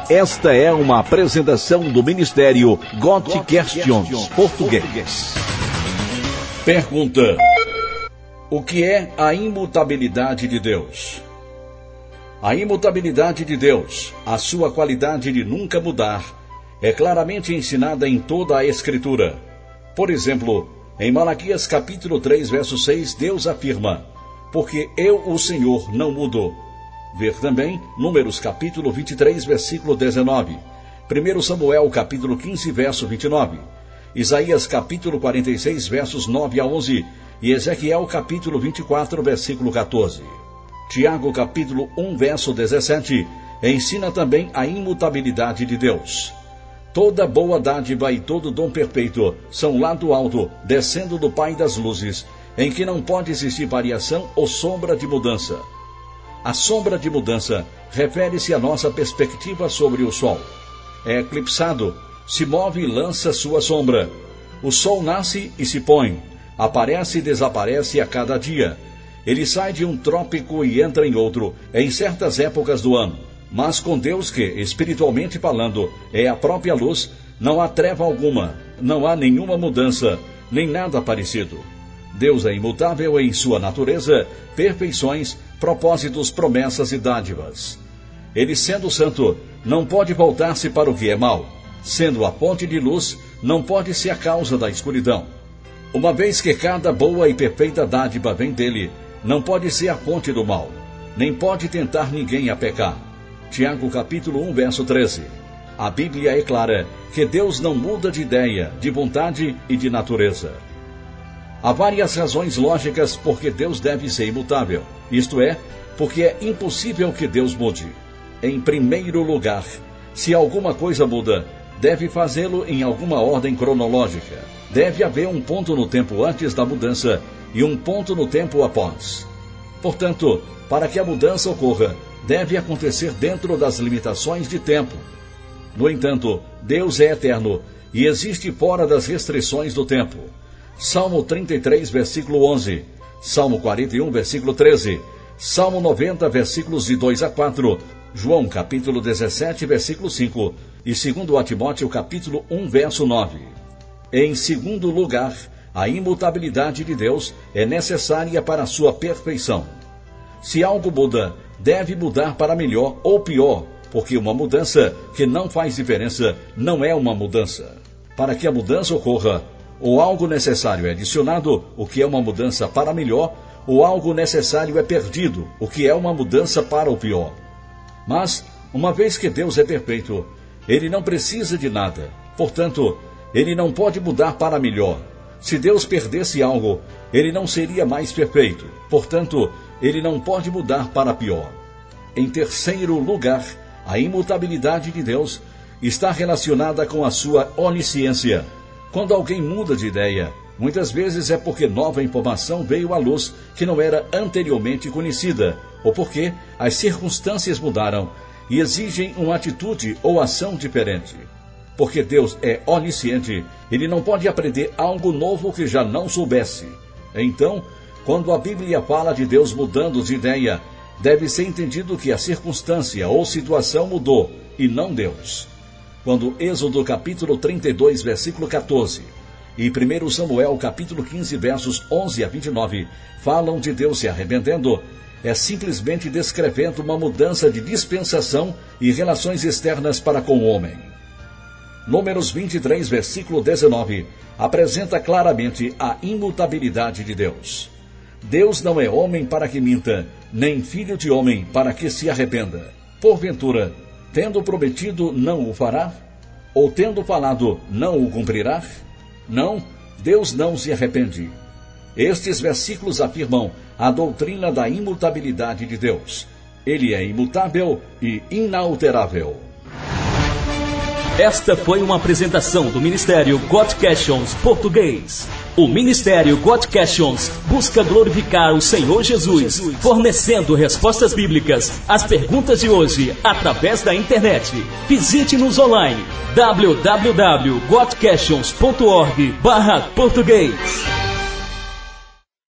Esta é uma apresentação do Ministério God Questions Português. Pergunta: o que é a imutabilidade de Deus? A imutabilidade de Deus, a sua qualidade de nunca mudar, é claramente ensinada em toda a Escritura. Por exemplo, em Malaquias capítulo 3, verso 6, Deus afirma: porque eu, o Senhor, não mudo. Ver também Números capítulo 23, versículo 19. 1 Samuel capítulo 15, verso 29. Isaías capítulo 46, versos 9 a 11. E Ezequiel capítulo 24, versículo 14. Tiago capítulo 1, verso 17. Ensina também a imutabilidade de Deus. Toda boa dádiva e todo dom perfeito são lá do alto, descendo do Pai das luzes, em que não pode existir variação ou sombra de mudança. A sombra de mudança refere-se à nossa perspectiva sobre o Sol. É eclipsado, se move e lança sua sombra. O Sol nasce e se põe, aparece e desaparece a cada dia. Ele sai de um trópico e entra em outro, em certas épocas do ano. Mas com Deus que, espiritualmente falando, é a própria luz, não há treva alguma, não há nenhuma mudança, nem nada parecido. Deus é imutável em sua natureza, perfeições, propósitos, promessas e dádivas. Ele, sendo santo, não pode voltar-se para o que é mau. Sendo a fonte de luz, não pode ser a causa da escuridão. Uma vez que cada boa e perfeita dádiva vem dele, não pode ser a fonte do mal, nem pode tentar ninguém a pecar. Tiago capítulo 1, verso 13. A Bíblia é clara que Deus não muda de ideia, de vontade e de natureza. Há várias razões lógicas porque Deus deve ser imutável, isto é, porque é impossível que Deus mude. Em primeiro lugar, se alguma coisa muda, deve fazê-lo em alguma ordem cronológica. Deve haver um ponto no tempo antes da mudança e um ponto no tempo após. Portanto, para que a mudança ocorra, deve acontecer dentro das limitações de tempo. No entanto, Deus é eterno e existe fora das restrições do tempo. Salmo 33, versículo 11, Salmo 41, versículo 13, Salmo 90, versículos de 2 a 4, João capítulo 17, versículo 5 e 2 Timóteo capítulo 1, verso 9. Em segundo lugar, a imutabilidade de Deus é necessária para a sua perfeição. Se algo muda, deve mudar para melhor ou pior, porque uma mudança que não faz diferença não é uma mudança. Para que a mudança ocorra, ou algo necessário é adicionado, o que é uma mudança para melhor, ou algo necessário é perdido, o que é uma mudança para o pior. Mas, uma vez que Deus é perfeito, Ele não precisa de nada. Portanto, Ele não pode mudar para melhor. Se Deus perdesse algo, Ele não seria mais perfeito. Portanto, Ele não pode mudar para pior. Em terceiro lugar, a imutabilidade de Deus está relacionada com a sua onisciência. Quando alguém muda de ideia, muitas vezes é porque nova informação veio à luz que não era anteriormente conhecida, ou porque as circunstâncias mudaram e exigem uma atitude ou ação diferente. Porque Deus é onisciente, Ele não pode aprender algo novo que já não soubesse. Então, quando a Bíblia fala de Deus mudando de ideia, deve ser entendido que a circunstância ou situação mudou, e não Deus. Quando Êxodo capítulo 32, versículo 14, e 1 Samuel capítulo 15, versos 11 a 29, falam de Deus se arrependendo, é simplesmente descrevendo uma mudança de dispensação e relações externas para com o homem. Números 23, versículo 19, apresenta claramente a imutabilidade de Deus. Deus não é homem para que minta, nem filho de homem para que se arrependa. Porventura, tendo prometido, não o fará? Ou tendo falado, não o cumprirá? Não, Deus não se arrepende. Estes versículos afirmam a doutrina da imutabilidade de Deus. Ele é imutável e inalterável. Esta foi uma apresentação do Ministério God Questions Português. O Ministério God Questions busca glorificar o Senhor Jesus, fornecendo respostas bíblicas às perguntas de hoje através da internet. Visite-nos online www.godquestions.org/português.